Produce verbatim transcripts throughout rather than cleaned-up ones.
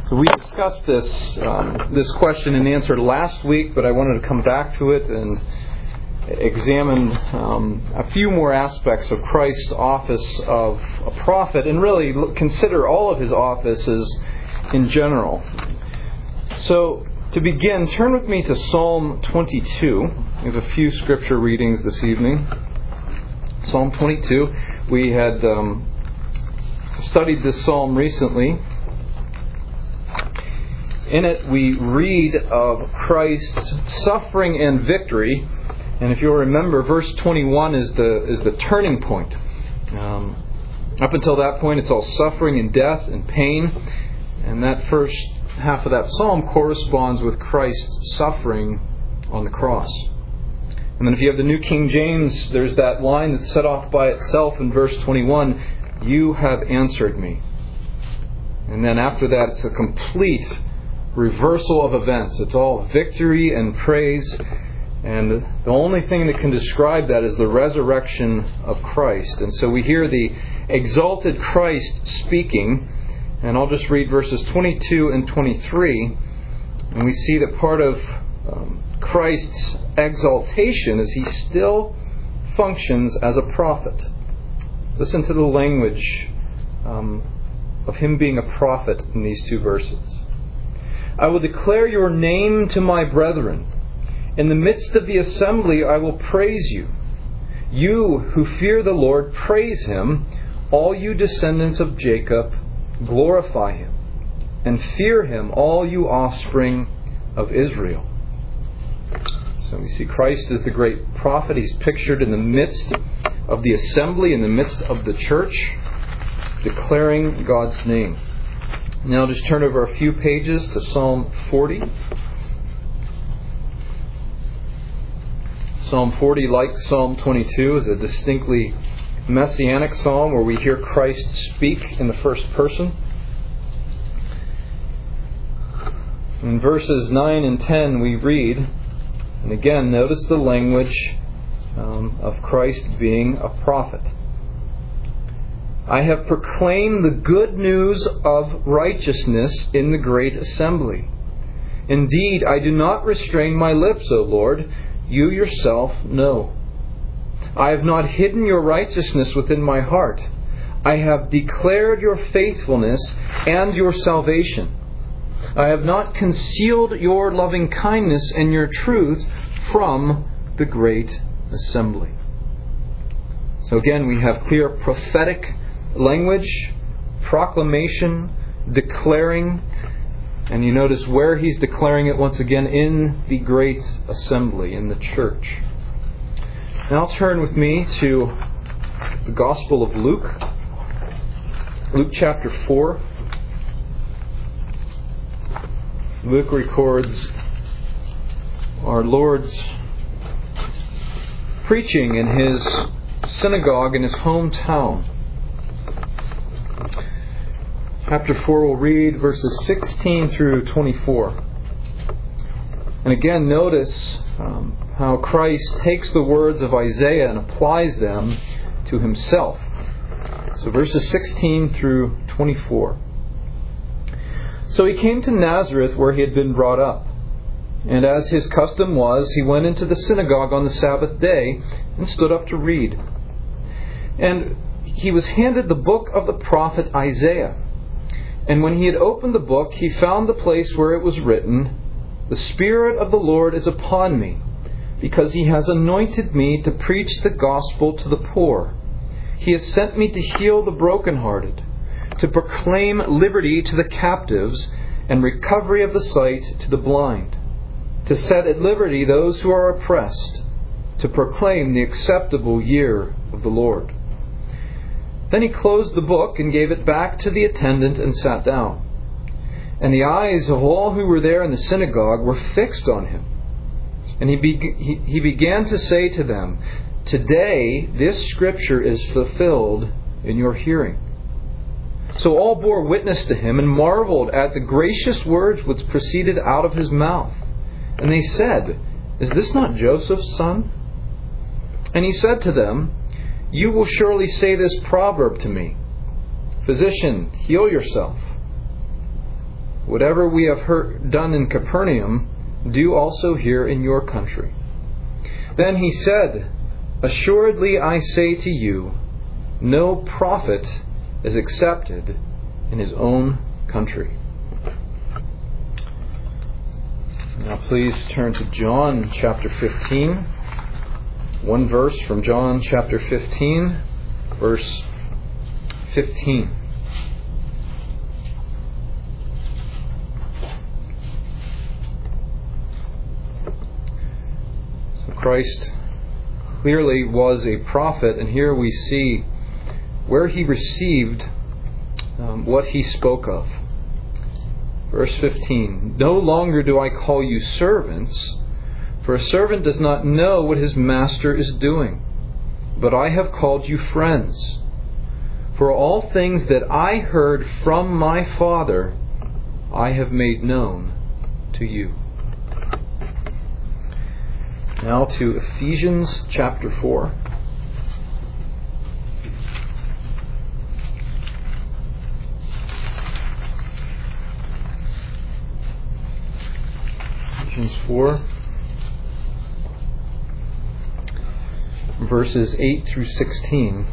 So we discussed this um, this question and answer last week, but I wanted to come back to it and examine um, a few more aspects of Christ's office of a prophet, and really look, consider all of his offices in general. So to begin, turn with me to Psalm twenty-two. We have a few scripture readings this evening. Psalm twenty-two. We had um, studied this psalm recently. In it we read of Christ's suffering and victory. And if you'll remember, verse twenty-one is the is the turning point. Um, up until that point, it's all suffering and death and pain. And that first half of that psalm corresponds with Christ's suffering on the cross. And then if you have the New King James, there's that line that's set off by itself in verse twenty-one, "You have answered me." And then after that, it's a complete reversal of events. It's all victory and praise. And the only thing that can describe that is the resurrection of Christ. And so we hear the exalted Christ speaking. And I'll just read verses twenty-two and twenty-three. And we see that part of um, Christ's exaltation is he still functions as a prophet. Listen to the language um, of him being a prophet in these two verses. "I will declare your name to my brethren. In the midst of the assembly I will praise you. You who fear the Lord, praise Him. All you descendants of Jacob, glorify Him. And fear Him, all you offspring of Israel." So we see Christ as the great prophet. He's pictured in the midst of the assembly, in the midst of the church, declaring God's name. Now I'll just turn over a few pages to Psalm forty. Psalm forty, like Psalm twenty-two, is a distinctly messianic psalm where we hear Christ speak in the first person. In verses nine and ten we read, and again notice the language um, of Christ being a prophet. "I have proclaimed the good news of righteousness in the great assembly. Indeed, I do not restrain my lips, O Lord. You yourself know. I have not hidden your righteousness within my heart. I have declared your faithfulness and your salvation. I have not concealed your loving kindness and your truth from the great assembly." So again, we have clear prophetic language, proclamation, declaring. And you notice where he's declaring it once again, in the great assembly, in the church. Now turn with me to the Gospel of Luke. Luke chapter four. Luke records our Lord's preaching in his synagogue in his hometown. Chapter four, we'll read verses sixteen through twenty-four. And again, notice um, how Christ takes the words of Isaiah and applies them to himself. So verses sixteen through twenty-four. "So he came to Nazareth where he had been brought up. And as his custom was, he went into the synagogue on the Sabbath day and stood up to read. And he was handed the book of the prophet Isaiah. And when he had opened the book, he found the place where it was written, 'The Spirit of the Lord is upon me, because he has anointed me to preach the gospel to the poor. He has sent me to heal the brokenhearted, to proclaim liberty to the captives, and recovery of the sight to the blind, to set at liberty those who are oppressed, to proclaim the acceptable year of the Lord.' Then he closed the book and gave it back to the attendant and sat down. And the eyes of all who were there in the synagogue were fixed on him. And he, be- he, he began to say to them, 'Today this scripture is fulfilled in your hearing.' So all bore witness to him and marveled at the gracious words which proceeded out of his mouth. And they said, 'Is this not Joseph's son?' And he said to them, 'You will surely say this proverb to me, Physician, heal yourself. whatever we have heard, done in Capernaum, do also here in your country." Then he said, "Assuredly I say to you, no prophet is accepted in his own country." Now please turn to John chapter fifteen. One verse from John chapter fifteen, verse fifteen. So Christ clearly was a prophet, and here we see where he received um, what he spoke of. Verse fifteen, "No longer do I call you servants, for a servant does not know what his master is doing, but I have called you friends. For all things that I heard from my Father, I have made known to you." Now to Ephesians chapter four. Ephesians four, verses eight through sixteen.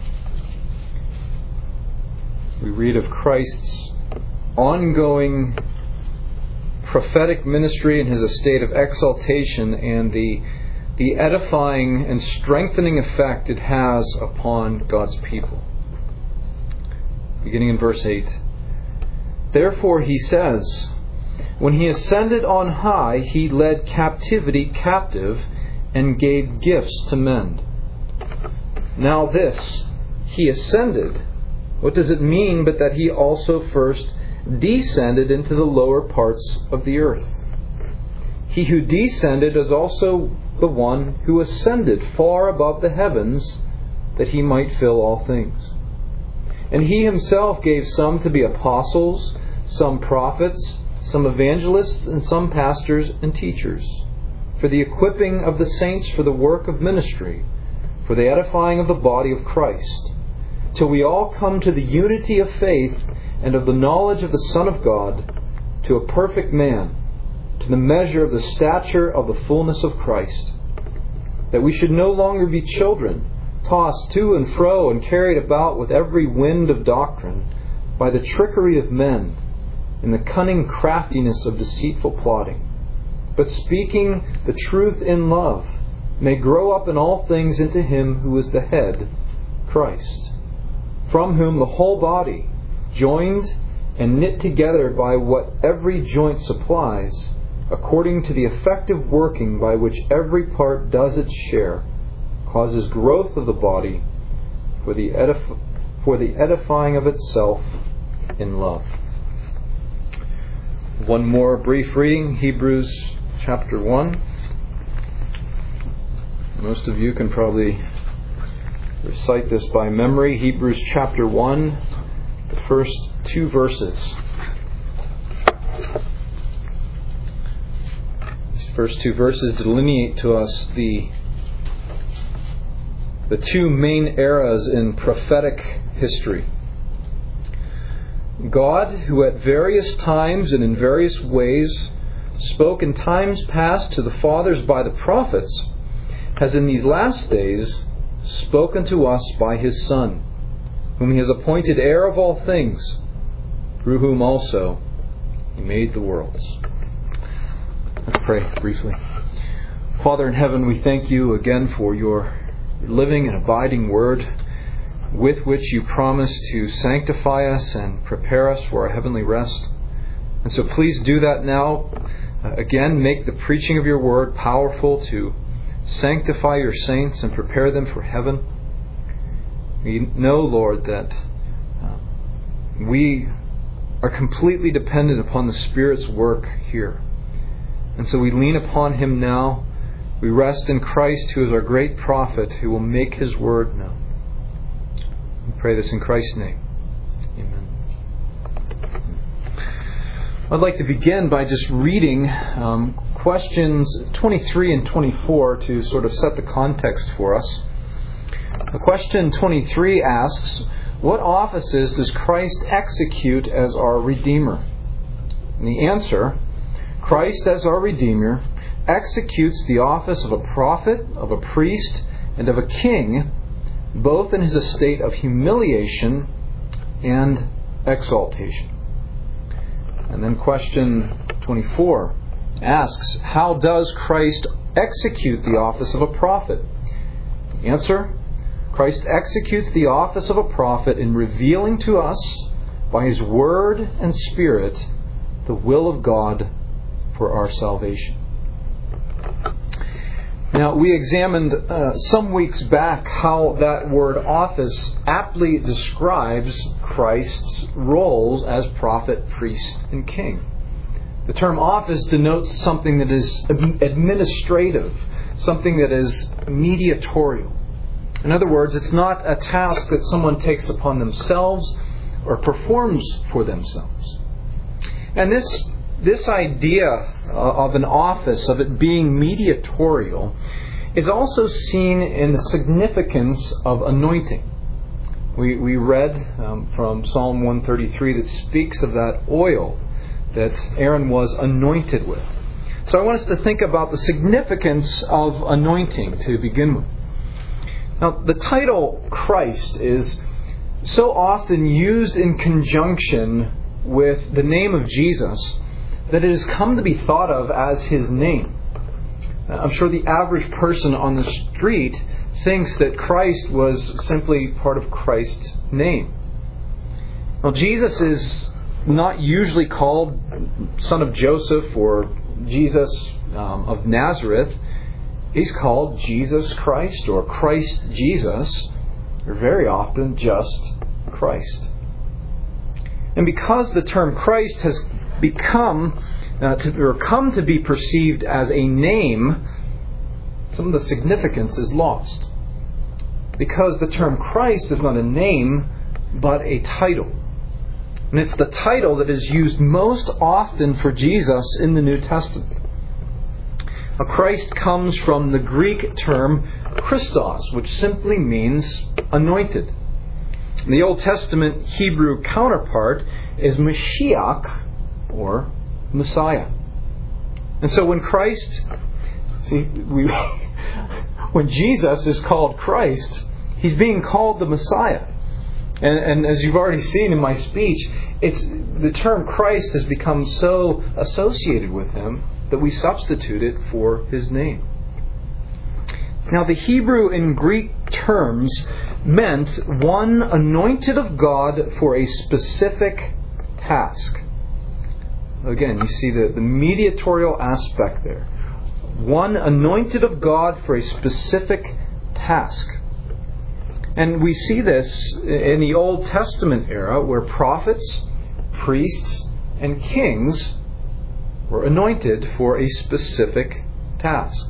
We read of Christ's ongoing prophetic ministry and his estate of exaltation and the, the edifying and strengthening effect it has upon God's people. Beginning in verse eight. "Therefore he says, when he ascended on high, he led captivity captive and gave gifts to men. Now this, he ascended, what does it mean but that he also first descended into the lower parts of the earth? He who descended is also the one who ascended far above the heavens, that he might fill all things. And he himself gave some to be apostles, some prophets, some evangelists, and some pastors and teachers, for the equipping of the saints for the work of ministry, for the edifying of the body of Christ, till we all come to the unity of faith and of the knowledge of the Son of God, to a perfect man, to the measure of the stature of the fullness of Christ, that we should no longer be children, tossed to and fro and carried about with every wind of doctrine, by the trickery of men, in the cunning craftiness of deceitful plotting, but speaking the truth in love, may grow up in all things into Him who is the head, Christ, from whom the whole body, joined and knit together by what every joint supplies, according to the effective working by which every part does its share, causes growth of the body for the edif- for the edifying of itself in love." One more brief reading, Hebrews chapter one. Most of you can probably recite this by memory. Hebrews chapter one, the first two verses. These first two verses delineate to us the the two main eras in prophetic history. God, who at various times and in various ways spoke in times past to the fathers by the prophets, has in these last days spoken to us by His Son, whom He has appointed heir of all things, through whom also He made the worlds. Let's pray briefly. Father in heaven, we thank You again for Your living and abiding Word, with which You promise to sanctify us and prepare us for our heavenly rest. And so please do that now. Uh, again, make the preaching of Your Word powerful to sanctify Your saints and prepare them for heaven. We know, Lord, that uh, we are completely dependent upon the Spirit's work here. And so we lean upon Him now. We rest in Christ, who is our great prophet, who will make His Word known. We pray this in Christ's name. Amen. I'd like to begin by just reading um, questions twenty-three and twenty-four to sort of set the context for us. Question twenty-three asks, what offices does Christ execute as our Redeemer? And the answer, Christ as our Redeemer executes the office of a prophet, of a priest, and of a king, both in his estate of humiliation and exaltation. And then question twenty-four asks, how does Christ execute the office of a prophet? The answer, Christ executes the office of a prophet in revealing to us by His Word and Spirit the will of God for our salvation. Now, we examined uh, some weeks back how that word office aptly describes Christ's roles as prophet, priest, and king. The term office denotes something that is administrative, something that is mediatorial. In other words, it's not a task that someone takes upon themselves or performs for themselves. And this this idea of an office, of it being mediatorial, is also seen in the significance of anointing. We we read um, from Psalm one thirty-three that speaks of that oil that Aaron was anointed with. So I want us to think about the significance of anointing to begin with. Now, the title Christ is so often used in conjunction with the name of Jesus that it has come to be thought of as His name. I'm sure the average person on the street thinks that Christ was simply part of Christ's name. Well, Jesus is not usually called Son of Joseph or Jesus um, of Nazareth. He's called Jesus Christ or Christ Jesus, or very often just Christ. And because the term Christ has become uh, to, or come to be perceived as a name, some of the significance is lost. Because the term Christ is not a name, but a title. And it's the title that is used most often for Jesus in the New Testament. Now, Christ comes from the Greek term Christos, which simply means anointed. The Old Testament Hebrew counterpart is Mashiach, or Messiah. And so when Christ, see, we, when Jesus is called Christ, He's being called the Messiah. And, and as you've already seen in my speech, it's the term Christ has become so associated with Him that we substitute it for His name. Now, the Hebrew and Greek terms meant one anointed of God for a specific task. Again, you see the, the mediatorial aspect there. One anointed of God for a specific task. And we see this in the Old Testament era where prophets, priests, and kings were anointed for a specific task.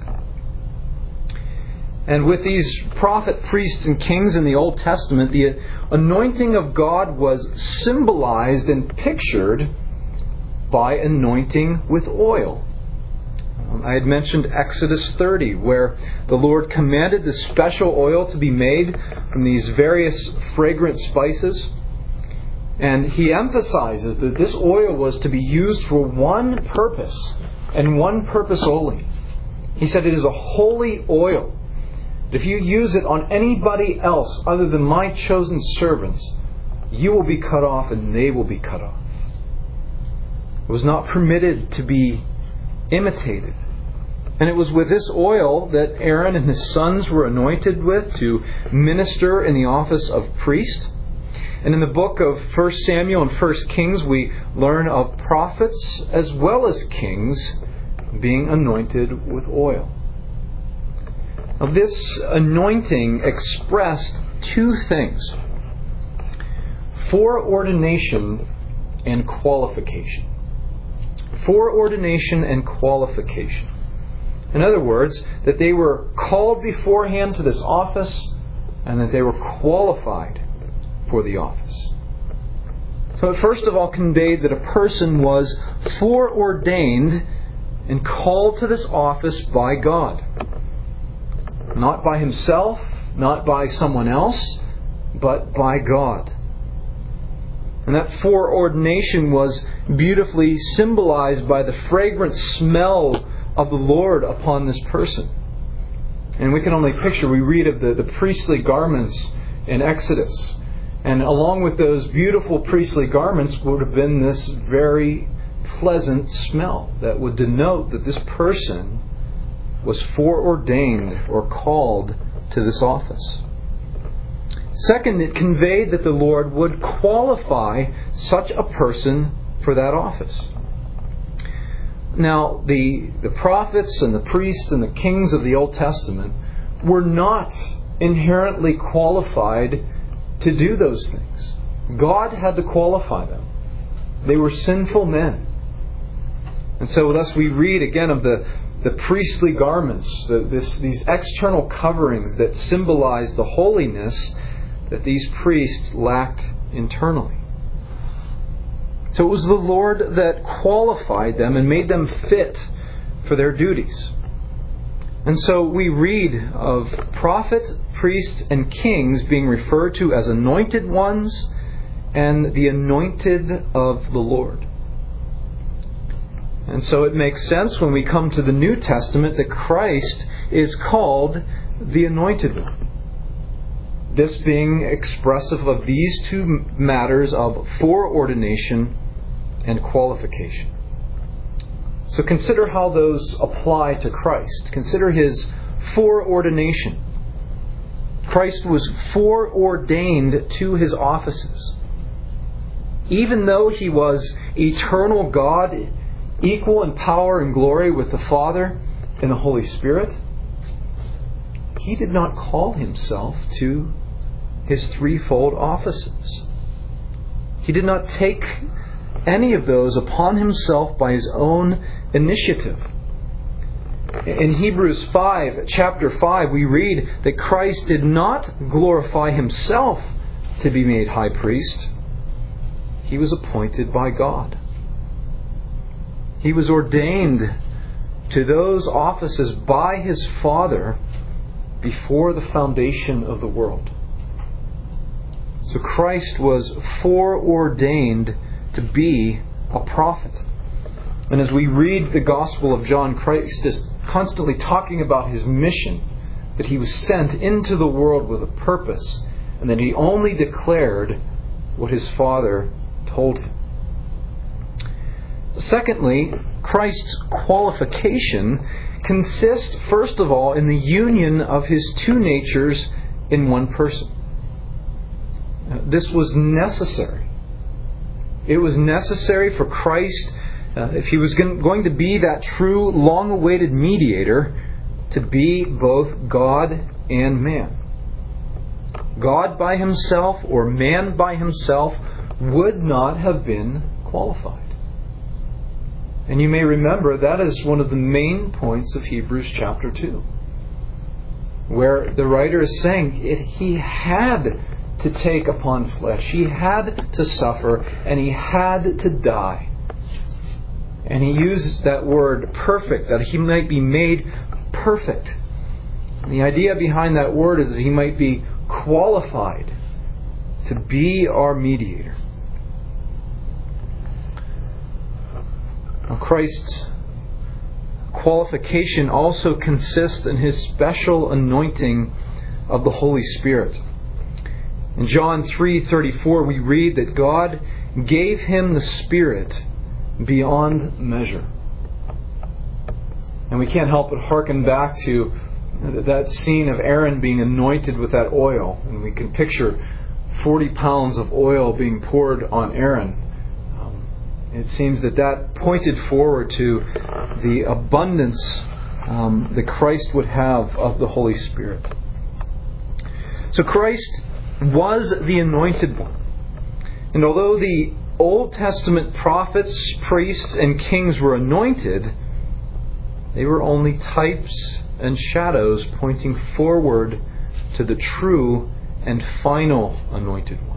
And with these prophet, priests, and kings in the Old Testament, the anointing of God was symbolized and pictured by anointing with oil. I had mentioned Exodus thirty, where the Lord commanded the special oil to be made from these various fragrant spices. And He emphasizes that this oil was to be used for one purpose, and one purpose only. He said it is a holy oil. If you use it on anybody else other than my chosen servants, you will be cut off and they will be cut off. It was not permitted to be imitated. And it was with this oil that Aaron and his sons were anointed with to minister in the office of priest. And in the book of First Samuel and First Kings, we learn of prophets as well as kings being anointed with oil. Now, this anointing expressed two things: foreordination and qualification. Foreordination and qualification. In other words, that they were called beforehand to this office and that they were qualified for the office. So it first of all conveyed that a person was foreordained and called to this office by God. Not by himself, not by someone else, but by God. And that foreordination was beautifully symbolized by the fragrant smell of the Lord upon this person. And we can only picture, we read of the, the priestly garments in Exodus. And along with those beautiful priestly garments would have been this very pleasant smell that would denote that this person was foreordained or called to this office. Second, it conveyed that the Lord would qualify such a person for that office. Now, the, the prophets and the priests and the kings of the Old Testament were not inherently qualified to do those things. God had to qualify them. They were sinful men. And so thus we read again of the, the priestly garments, the, this, these external coverings that symbolize the holiness that these priests lacked internally. So it was the Lord that qualified them and made them fit for their duties. And so we read of prophets, priests, and kings being referred to as anointed ones and the anointed of the Lord. And so it makes sense when we come to the New Testament that Christ is called the Anointed One. This being expressive of these two matters of foreordination and qualification. So consider how those apply to Christ. Consider His foreordination. Christ was foreordained to His offices. Even though He was eternal God, equal in power and glory with the Father and the Holy Spirit, He did not call Himself to His threefold offices. He did not take any of those upon Himself by His own initiative. In Hebrews five, chapter five, we read that Christ did not glorify Himself to be made high priest. He was appointed by God. He was ordained to those offices by His Father before the foundation of the world. So Christ was foreordained to be a prophet. And as we read the Gospel of John, Christ is constantly talking about His mission, that He was sent into the world with a purpose, and that He only declared what His Father told Him. Secondly, Christ's qualification consists, first of all, in the union of His two natures in one person. This was necessary. It was necessary for Christ, uh, if He was going to be that true, long-awaited mediator, to be both God and man. God by Himself or man by himself would not have been qualified. And you may remember that is one of the main points of Hebrews chapter two, where the writer is saying it, He had to take upon flesh. He had to suffer, and He had to die. And he uses that word perfect, that He might be made perfect. And the idea behind that word is that He might be qualified to be our mediator. Now, Christ's qualification also consists in His special anointing of the Holy Spirit. In John three thirty-four, we read that God gave Him the Spirit beyond measure. And we can't help but hearken back to that scene of Aaron being anointed with that oil. And we can picture forty pounds of oil being poured on Aaron. Um, it seems that that pointed forward to the abundance um, that Christ would have of the Holy Spirit. So Christ was the Anointed One. And although the Old Testament prophets, priests, and kings were anointed, they were only types and shadows pointing forward to the true and final Anointed One.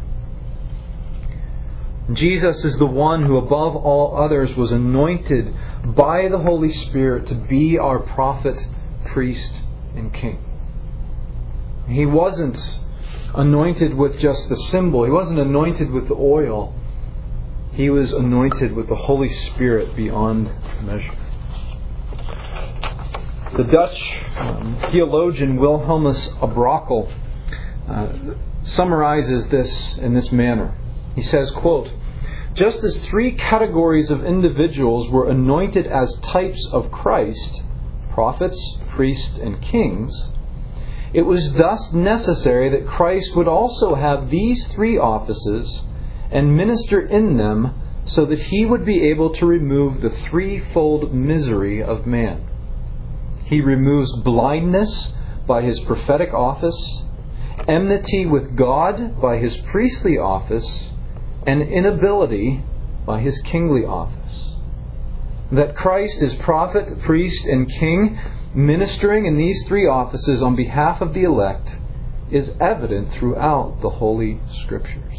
Jesus is the one who above all others was anointed by the Holy Spirit to be our prophet, priest, and king. He wasn't anointed with just the symbol. He wasn't anointed with the oil. He was anointed with the Holy Spirit beyond measure. The Dutch um, theologian Wilhelmus Abrakel uh, summarizes this in this manner. He says, quote, "Just as three categories of individuals were anointed as types of Christ, prophets, priests, and kings, it was thus necessary that Christ would also have these three offices and minister in them so that He would be able to remove the threefold misery of man. He removes blindness by His prophetic office, enmity with God by His priestly office, and inability by His kingly office. That Christ is prophet, priest, and king, ministering in these three offices on behalf of the elect, is evident throughout the Holy Scriptures."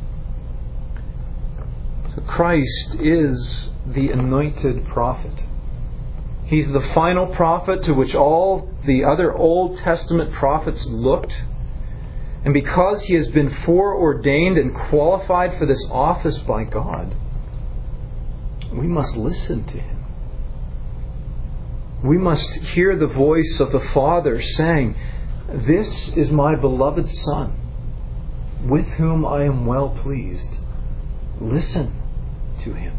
So Christ is the anointed prophet. He's the final prophet to which all the other Old Testament prophets looked. And because He has been foreordained and qualified for this office by God, we must listen to Him. We must hear the voice of the Father saying, "This is my beloved Son, with whom I am well pleased. Listen to Him."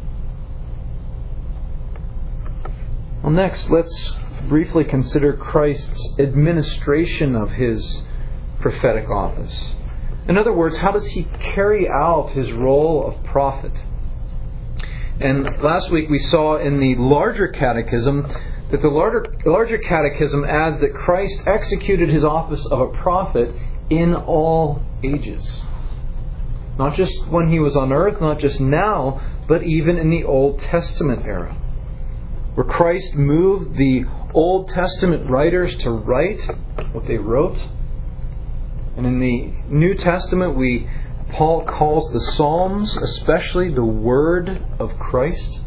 Well, next, let's briefly consider Christ's administration of His prophetic office. In other words, how does He carry out His role of prophet? And last week we saw in the larger catechism that the larger, larger catechism adds that Christ executed His office of a prophet in all ages. Not just when He was on earth, not just now, but even in the Old Testament era, where Christ moved the Old Testament writers to write what they wrote. And in the New Testament, we Paul calls the Psalms especially the Word of Christ.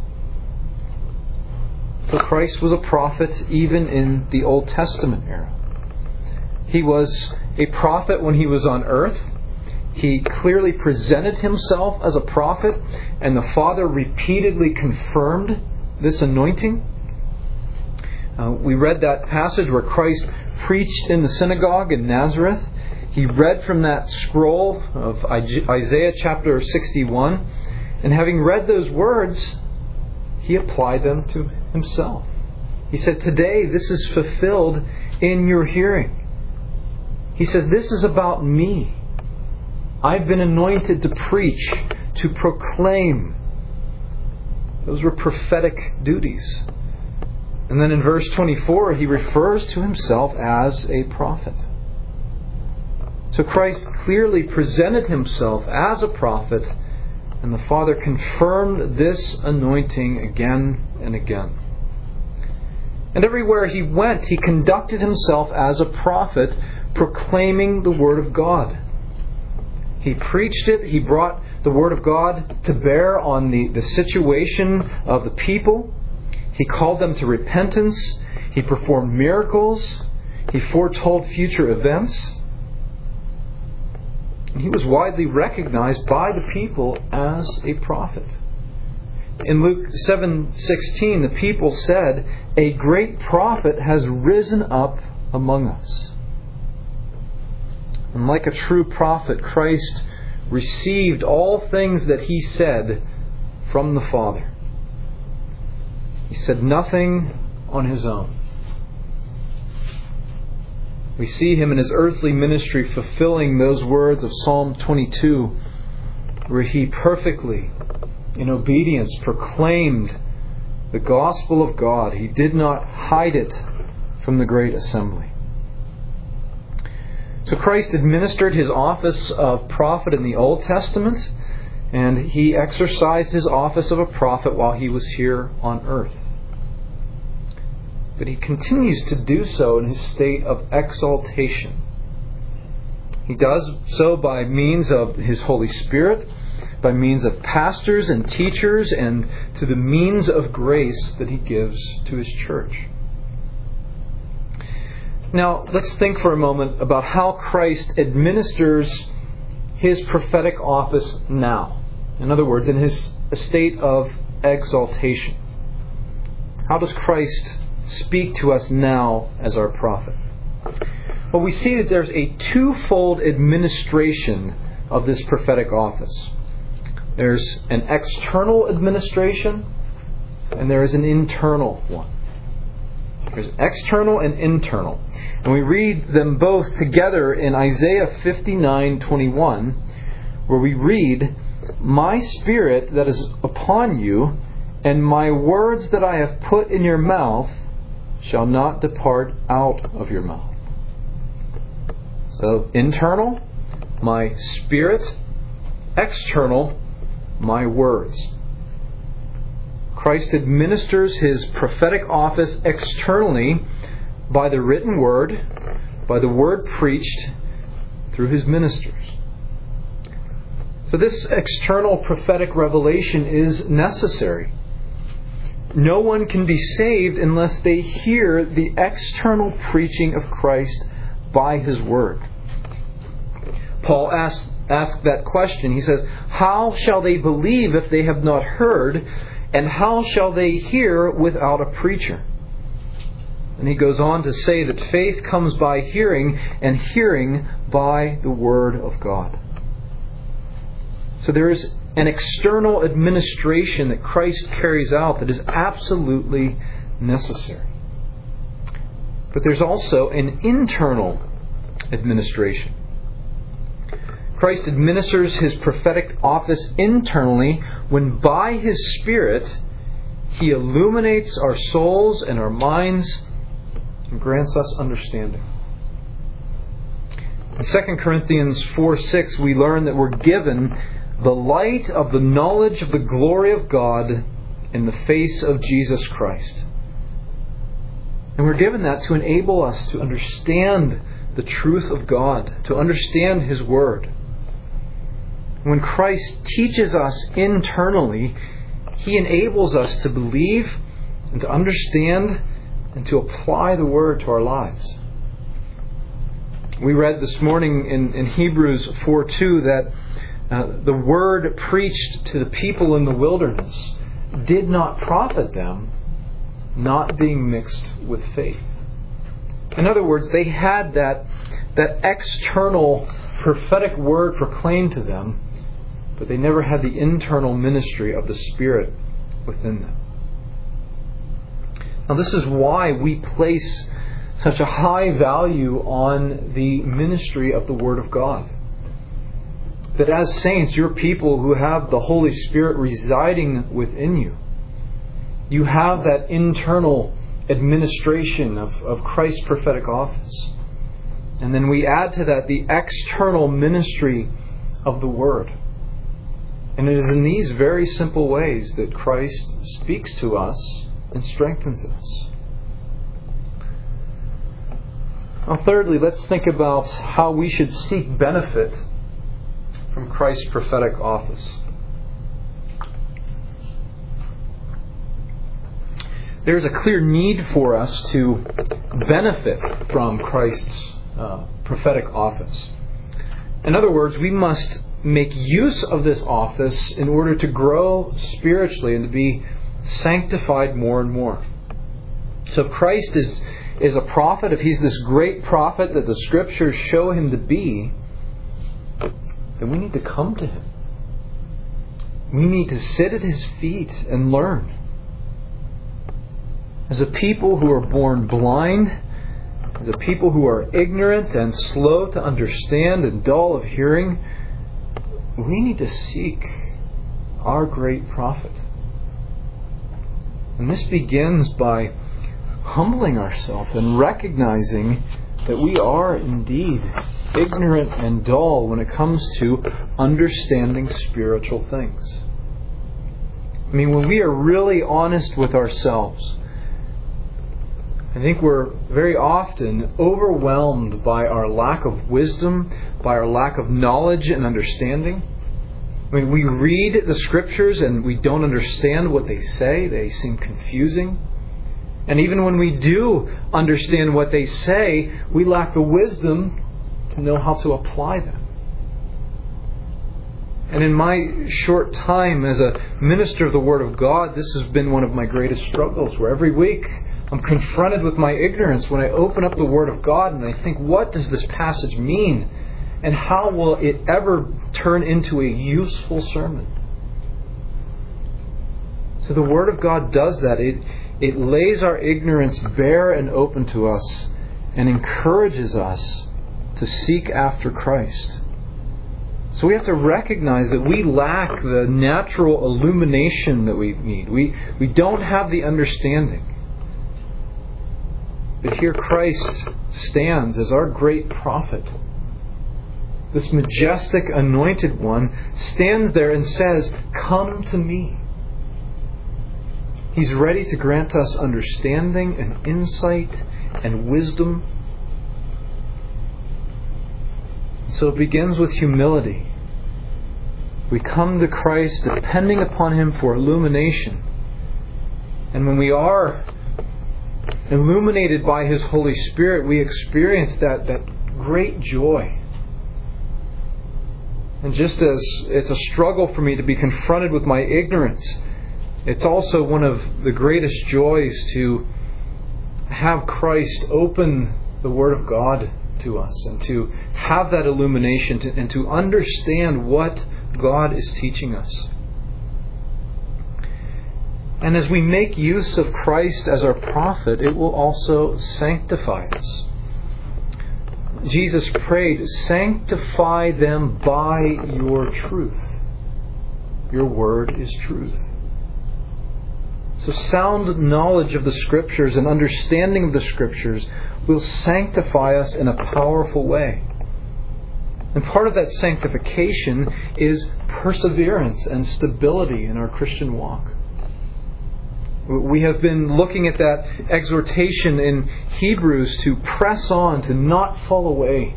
So Christ was a prophet even in the Old Testament era. He was a prophet when He was on earth. He clearly presented Himself as a prophet, and the Father repeatedly confirmed this anointing. Uh, we read that passage where Christ preached in the synagogue in Nazareth. He read from that scroll of Isaiah chapter sixty-one, and having read those words, He applied them to Himself. He said, "Today this is fulfilled in your hearing." He says, "This is about me. I've been anointed to preach, to proclaim." Those were prophetic duties. And then in verse twenty-four, He refers to Himself as a prophet. So Christ clearly presented Himself as a prophet, and the Father confirmed this anointing again and again. And everywhere He went, He conducted Himself as a prophet, proclaiming the Word of God. He preached it. He brought the Word of God to bear on the, the situation of the people. He called them to repentance. He performed miracles. He foretold future events. He was widely recognized by the people as a prophet. In Luke seven sixteen, the people said, "A great prophet has risen up among us." And like a true prophet, Christ received all things that He said from the Father. He said nothing on His own. We see Him in His earthly ministry fulfilling those words of Psalm twenty-two, where He perfectly, in obedience, proclaimed the gospel of God. He did not hide it from the great assembly. So Christ administered His office of prophet in the Old Testament, and He exercised His office of a prophet while He was here on earth. But He continues to do so in His state of exaltation. He does so by means of His Holy Spirit, by means of pastors and teachers, and to the means of grace that He gives to His church. Now, let's think for a moment about how Christ administers His prophetic office now. In other words, in His state of exaltation. How does Christ speak to us now as our prophet? Well, we see that there's a twofold administration of this prophetic office. There's an external administration, and there is an internal one. There's external and internal. And we read them both together in Isaiah fifty-nine twenty-one, where we read, "My Spirit that is upon you, and my words that I have put in your mouth, shall not depart out of your mouth." So, internal, my Spirit. External, my words. Christ administers His prophetic office externally by the written word, by the word preached through His ministers. So this external prophetic revelation is necessary. No one can be saved unless they hear the external preaching of Christ by His word. Paul asks, asks that question. He says, "How shall they believe if they have not heard? And how shall they hear without a preacher?" And he goes on to say that faith comes by hearing, and hearing by the Word of God. So there is an external administration that Christ carries out that is absolutely necessary. But there's also an internal administration. Christ administers His prophetic office internally when by His Spirit He illuminates our souls and our minds and grants us understanding. In Second Corinthians four six we learn that we're given the light of the knowledge of the glory of God in the face of Jesus Christ. And we're given that to enable us to understand the truth of God, to understand His Word. When Christ teaches us internally, He enables us to believe and to understand and to apply the Word to our lives. We read this morning in, in Hebrews four two that uh, the Word preached to the people in the wilderness did not profit them, not being mixed with faith. In other words, they had that, that external prophetic word proclaimed to them, but they never had the internal ministry of the Spirit within them. Now, this is why we place such a high value on the ministry of the Word of God. That as saints, you're people who have the Holy Spirit residing within you. You have that internal administration of, of Christ's prophetic office. And then we add to that the external ministry of the Word. And it is in these very simple ways that Christ speaks to us and strengthens us. Now, thirdly, let's think about how we should seek benefit from Christ's prophetic office. There's a clear need for us to benefit from Christ's uh, prophetic office. In other words, we must make use of this office in order to grow spiritually and to be sanctified more and more. So if Christ is, is a prophet, if He's this great prophet that the Scriptures show Him to be, then we need to come to Him. We need to sit at His feet and learn. As a people who are born blind, as a people who are ignorant and slow to understand and dull of hearing, we need to seek our great prophet. And this begins by humbling ourselves and recognizing that we are indeed ignorant and dull when it comes to understanding spiritual things. I mean, when we are really honest with ourselves, I think we're very often overwhelmed by our lack of wisdom, by our lack of knowledge and understanding. I mean, we read the Scriptures and we don't understand what they say. They seem confusing. And even when we do understand what they say, we lack the wisdom to know how to apply them. And in my short time as a minister of the Word of God, this has been one of my greatest struggles, where every week I'm confronted with my ignorance when I open up the Word of God and I think, what does this passage mean? And how will it ever turn into a useful sermon? So the Word of God does that. It, it lays our ignorance bare and open to us and encourages us to seek after Christ. So we have to recognize that we lack the natural illumination that we need. We, we don't have the understanding. But here Christ stands as our great prophet. This majestic anointed one stands there and says, "Come to me." He's ready to grant us understanding and insight and wisdom. So it begins with humility. We come to Christ depending upon Him for illumination. And when we are illuminated by His Holy Spirit, we experience that, that great joy. And just as it's a struggle for me to be confronted with my ignorance, it's also one of the greatest joys to have Christ open the Word of God to us and to have that illumination to, and to understand what God is teaching us. And as we make use of Christ as our prophet, it will also sanctify us. Jesus prayed, "Sanctify them by your truth. Your word is truth." So sound knowledge of the Scriptures and understanding of the Scriptures will sanctify us in a powerful way. And part of that sanctification is perseverance and stability in our Christian walk. We have been looking at that exhortation in Hebrews to press on, to not fall away.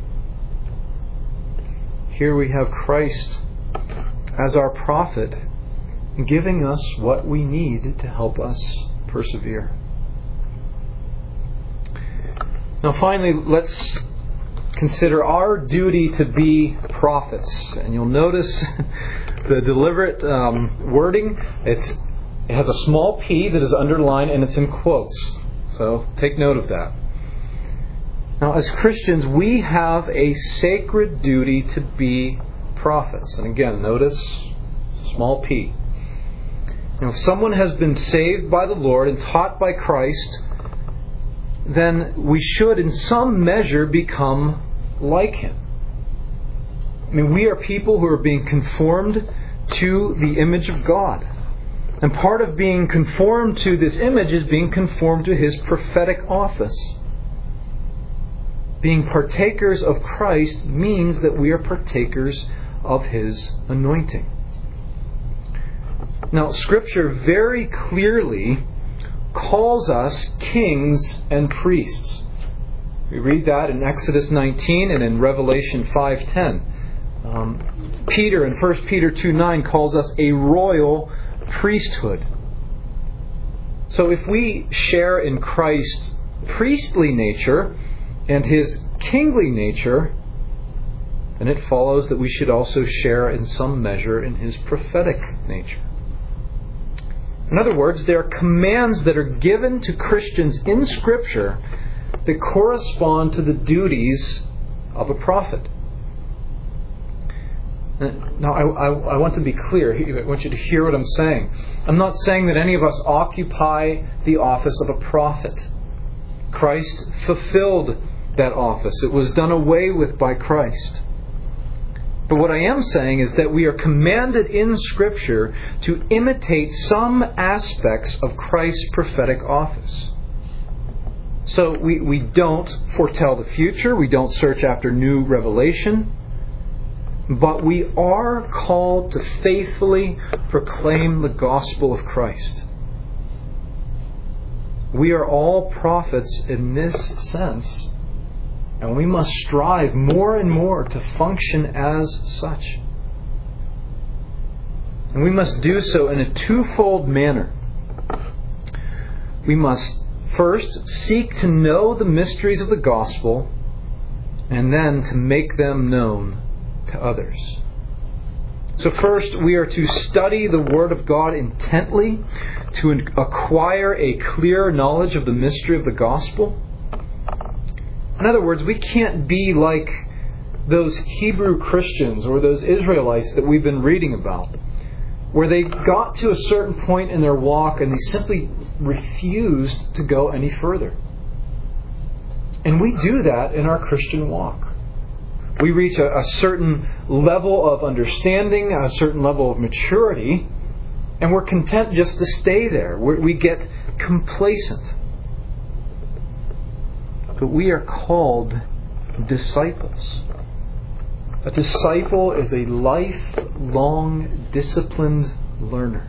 Here we have Christ as our prophet, giving us what we need to help us persevere. Now finally, let's consider our duty to be prophets. And you'll notice the deliberate um, wording. It's, it has a small p that is underlined and it's in quotes. So take note of that. Now as Christians, we have a sacred duty to be prophets. And again, notice small p. Now, if someone has been saved by the Lord and taught by Christ, then we should in some measure become like Him. I mean, we are people who are being conformed to the image of God. And part of being conformed to this image is being conformed to His prophetic office. Being partakers of Christ means that we are partakers of His anointing. Now, Scripture very clearly calls us kings and priests. We read that in Exodus nineteen and in Revelation five ten. Um, Peter in First Peter two nine calls us a royal priesthood. So if we share in Christ's priestly nature and His kingly nature, then it follows that we should also share in some measure in His prophetic nature. In other words, there are commands that are given to Christians in Scripture that correspond to the duties of a prophet. Now, I, I, I want to be clear. I want you to hear what I'm saying. I'm not saying that any of us occupy the office of a prophet. Christ fulfilled that office. It was done away with by Christ. But what I am saying is that we are commanded in Scripture to imitate some aspects of Christ's prophetic office. So we, we don't foretell the future. We don't search after new revelation. But we are called to faithfully proclaim the gospel of Christ. We are all prophets in this sense. And we must strive more and more to function as such. And we must do so in a twofold manner. We must first seek to know the mysteries of the gospel, and then to make them known to others. So first, we are to study the Word of God intently to acquire a clear knowledge of the mystery of the gospel. In other words, we can't be like those Hebrew Christians or those Israelites that we've been reading about, where they got to a certain point in their walk and they simply refused to go any further. And we do that in our Christian walk. We reach a, a certain level of understanding, a certain level of maturity, and we're content just to stay there. We're, we get complacent. But we are called disciples. A disciple is a lifelong, disciplined learner.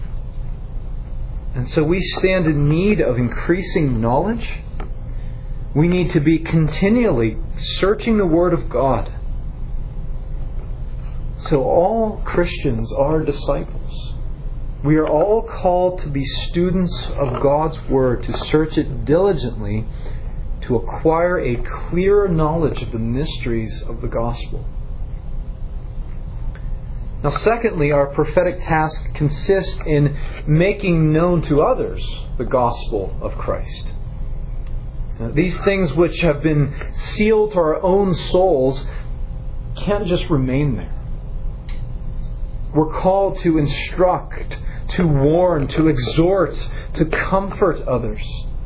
And so we stand in need of increasing knowledge. We need to be continually searching the Word of God. So all Christians are disciples. We are all called to be students of God's Word, to search it diligently, to acquire a clearer knowledge of the mysteries of the gospel. Now, secondly, our prophetic task consists in making known to others the gospel of Christ. Now, these things which have been sealed to our own souls can't just remain there. We're called to instruct, to warn, to exhort, to comfort others.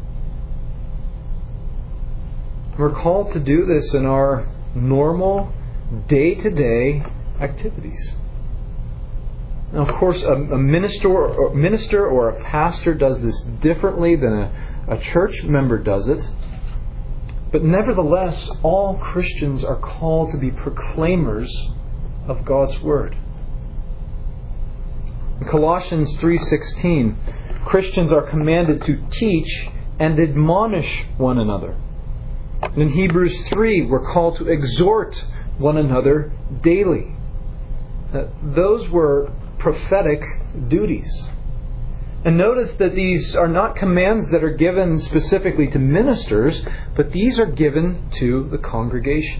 We're called to do this in our normal, day-to-day activities. Now, of course, a, a minister or, a minister or a pastor does this differently than a, a church member does it. But nevertheless, all Christians are called to be proclaimers of God's Word. In Colossians three sixteen, Christians are commanded to teach and admonish one another. And in Hebrews three, we're called to exhort one another daily. Uh, those were prophetic duties. And notice that these are not commands that are given specifically to ministers, but these are given to the congregation.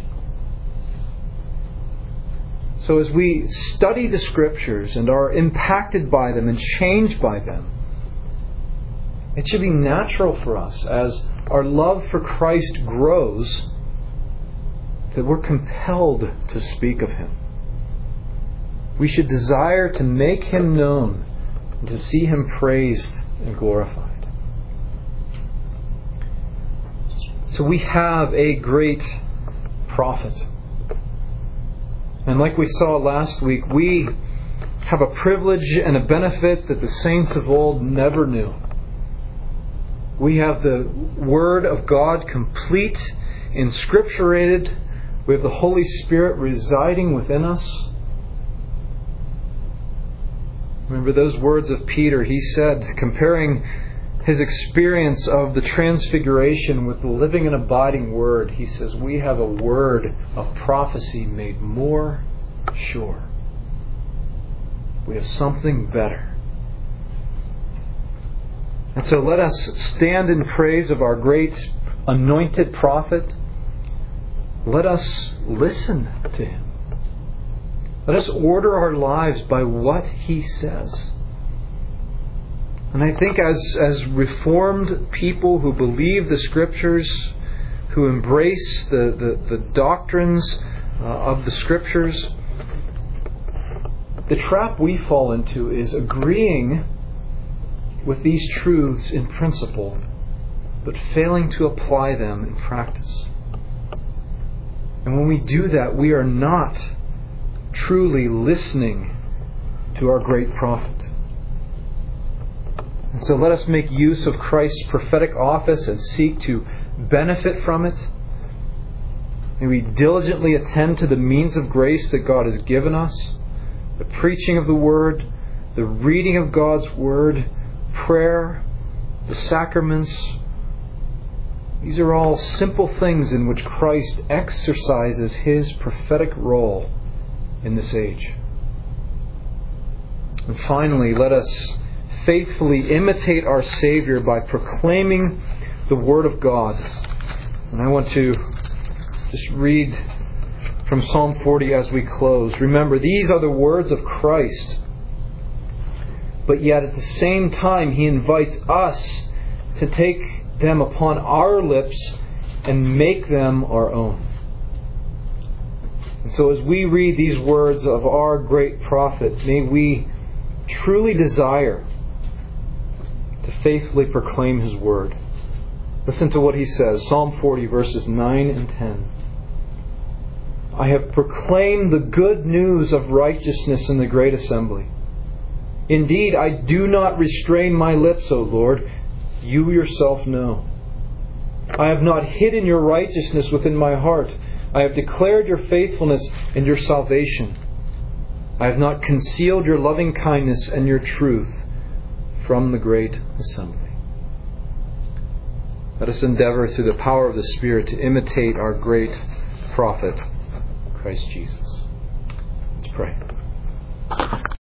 So as we study the Scriptures and are impacted by them and changed by them, it should be natural for us, as our love for Christ grows, that we're compelled to speak of Him. We should desire to make Him known and to see Him praised and glorified. So we have a great prophet. And like we saw last week, we have a privilege and a benefit that the saints of old never knew. We have the Word of God complete, inscripturated. We have the Holy Spirit residing within us. Remember those words of Peter. He said, comparing his experience of the transfiguration with the living and abiding Word, he says, we have a word of prophecy made more sure. We have something better. And so let us stand in praise of our great anointed prophet. Let us listen to him. Let us order our lives by what he says. And I think as, as Reformed people who believe the Scriptures, who embrace the, the, the doctrines uh, of the Scriptures, the trap we fall into is agreeing with these truths in principle, but failing to apply them in practice. And when we do that, we are not truly listening to our great prophet. And so let us make use of Christ's prophetic office and seek to benefit from it. May we diligently attend to the means of grace that God has given us, the preaching of the Word, the reading of God's Word, prayer, the sacraments. These are all simple things in which Christ exercises His prophetic role in this age. And finally, let us faithfully imitate our Savior by proclaiming the Word of God. And I want to just read from Psalm forty as we close. Remember, these are the words of Christ. But yet at the same time, He invites us to take them upon our lips and make them our own. And so as we read these words of our great prophet, may we truly desire to faithfully proclaim His word. Listen to what he says, Psalm forty, verses nine and ten. I have proclaimed the good news of righteousness in the great assembly. Indeed, I do not restrain my lips, O Lord. You yourself know. I have not hidden your righteousness within my heart. I have declared your faithfulness and your salvation. I have not concealed your loving kindness and your truth from the great assembly. Let us endeavor through the power of the Spirit to imitate our great prophet, Christ Jesus. Let's pray.